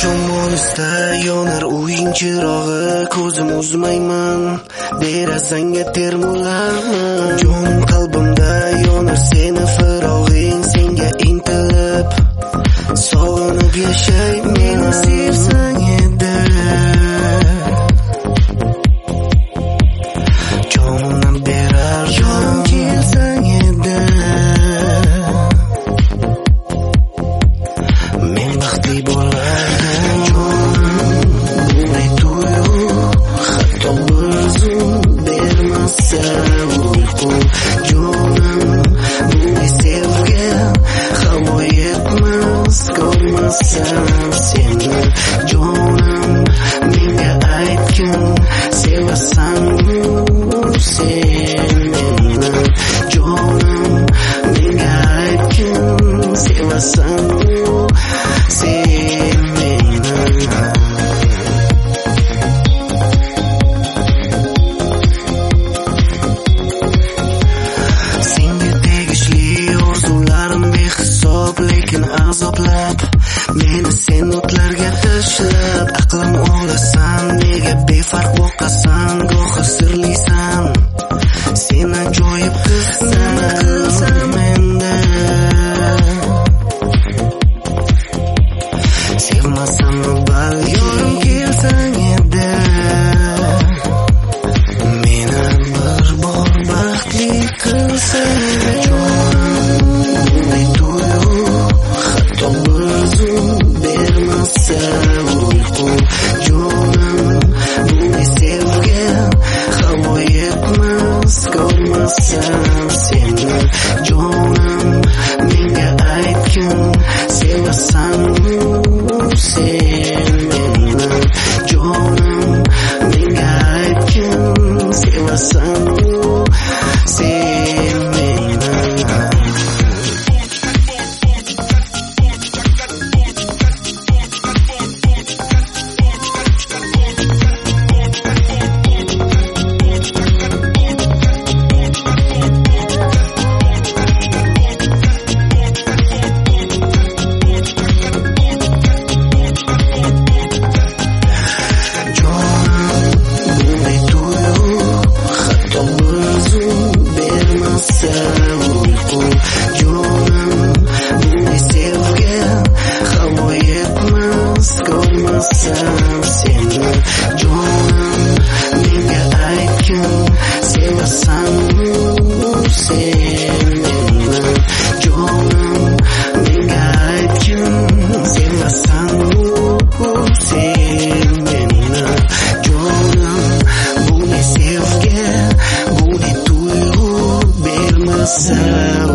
Shomonista yonar uying chirog'i, ko'zim uzmayman, derazangga termularman. Jonim qalbimda yonar seni firog'ing, senga intilib sog'inib yashay, meni sevsang edi. Jonimdan berar jonim kelsang edi. Men baxtli bo'lardim. Jonim bunday tuyg'u, hatto bir zum bermasa uyqu. Jonim bunday sevgan havo yetmas, ko'rmasam seni. Jonim menga aytgin, sevasanmi sen meni? Jonim menga aytgin, sevasanmi sen meni? Senga tegishli orzularim behisob, lekin azoblab meni sen o'tlarga tashlab. Aqlim olasan, nega befarq boqasan, gohi sirlisan, sen ajoyib qizsan menda. Sevmasammi balki yorim kelsang edi, meni bir bor baxtli qilsang. Jonim bunday tuyg'u, hatto bir zum bermasa uyqu. Jonim bunday sevgan havo yetmas, ko'rmasam seni. Jonim menga aytgin, sevasanmi sen meni? Jonim menga aytgin, sevasanmi sen meni? Jonim bunday sevgan havo yetmas, ko'rmasam seni. Jonim menga aytgin, sevasanmi sen meni? Jonim menga aytgin, sevasanmi sen meni? Jonim bunday sevgan, bunday tuyg'u bermasa